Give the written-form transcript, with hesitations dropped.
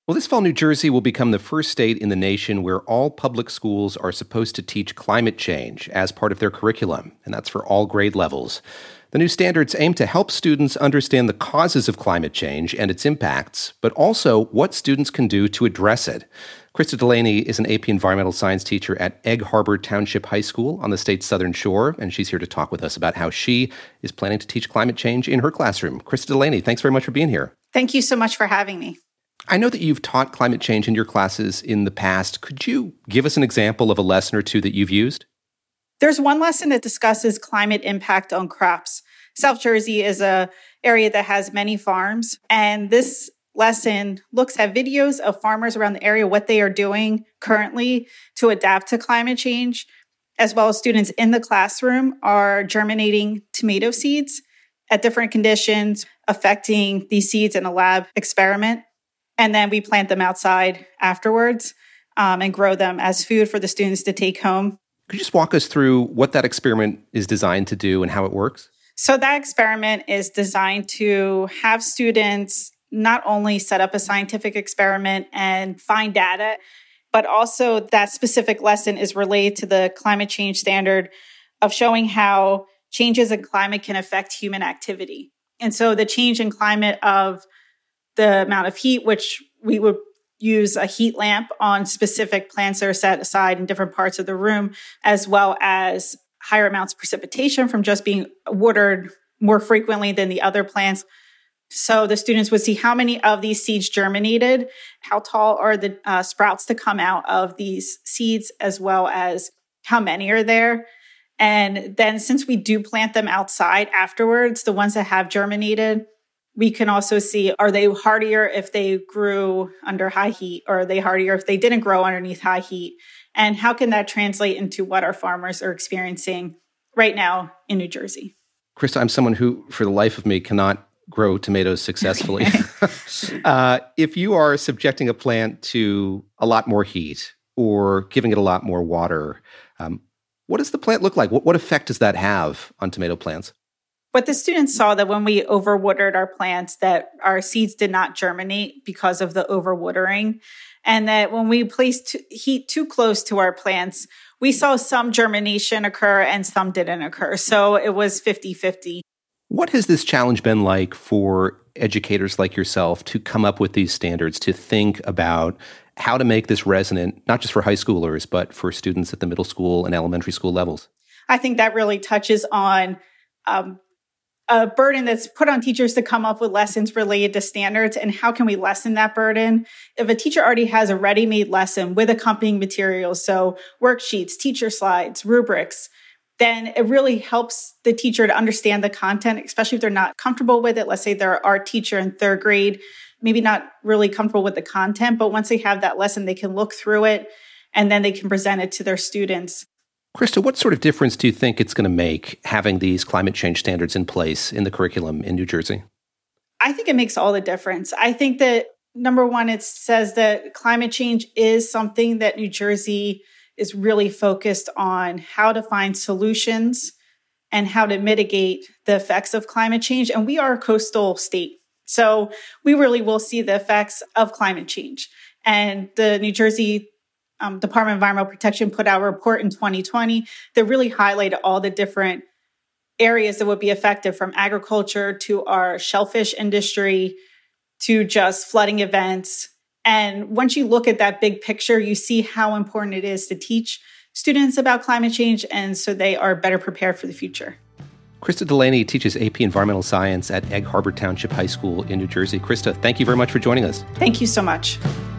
Well, this fall, New Jersey will become the first state in the nation where all public schools are supposed to teach climate change as part of their curriculum, and that's for all grade levels. The new standards aim to help students understand the causes of climate change and its impacts, but also what students can do to address it. Krista Delaney is an AP Environmental Science teacher at Egg Harbor Township High School on the state's southern shore, and she's here to talk with us about how she is planning to teach climate change in her classroom. Krista Delaney, thanks very much for being here. Thank you so much for having me. I know that you've taught climate change in your classes in the past. Could you give us an example of a lesson or two that you've used? There's one lesson that discusses climate impact on crops. South Jersey is an area that has many farms, and this lesson looks at videos of farmers around the area, what they are doing currently to adapt to climate change, as well as students in the classroom are germinating tomato seeds at different conditions, affecting these seeds in a lab experiment. And then we plant them outside afterwards and grow them as food for the students to take home. Could you just walk us through what that experiment is designed to do and how it works? So that experiment is designed to have students not only set up a scientific experiment and find data, but also that specific lesson is related to the climate change standard of showing how changes in climate can affect human activity. And so the change in climate of the amount of heat, which we would use a heat lamp on specific plants that are set aside in different parts of the room, as well as higher amounts of precipitation from just being watered more frequently than the other plants. So the students would see how many of these seeds germinated, how tall are the sprouts to come out of these seeds, as well as how many are there. And then since we do plant them outside afterwards, the ones that have germinated, we can also see, are they hardier if they grew under high heat, or are they hardier if they didn't grow underneath high heat? And how can that translate into what our farmers are experiencing right now in New Jersey? Krista, I'm someone who, for the life of me, cannot grow tomatoes successfully. If you are subjecting a plant to a lot more heat or giving it a lot more water, what does the plant look like? What effect does that have on tomato plants? What the students saw that when we overwatered our plants, that our seeds did not germinate because of the overwatering. And that when we placed heat too close to our plants, we saw some germination occur and some didn't occur. So it was 50-50. What has this challenge been like for educators like yourself to come up with these standards, to think about how to make this resonant, not just for high schoolers, but for students at the middle school and elementary school levels? I think that really touches on a burden that's put on teachers to come up with lessons related to standards, and how can we lessen that burden? If a teacher already has a ready-made lesson with accompanying materials, so worksheets, teacher slides, rubrics, then it really helps the teacher to understand the content, especially if they're not comfortable with it. Let's say they're an art teacher in third grade, maybe not really comfortable with the content, but once they have that lesson, they can look through it and then they can present it to their students. Krista, what sort of difference do you think it's going to make having these climate change standards in place in the curriculum in New Jersey? I think it makes all the difference. I think that, number one, it says that climate change is something that New Jersey is really focused on how to find solutions and how to mitigate the effects of climate change. And we are a coastal state, so we really will see the effects of climate change. And the New Jersey Department of Environmental Protection put out a report in 2020 that really highlighted all the different areas that would be affected, from agriculture to our shellfish industry to just flooding events. And once you look at that big picture, you see how important it is to teach students about climate change, and so they are better prepared for the future. Krista Delaney teaches AP Environmental Science at Egg Harbor Township High School in New Jersey. Krista, thank you very much for joining us. Thank you so much.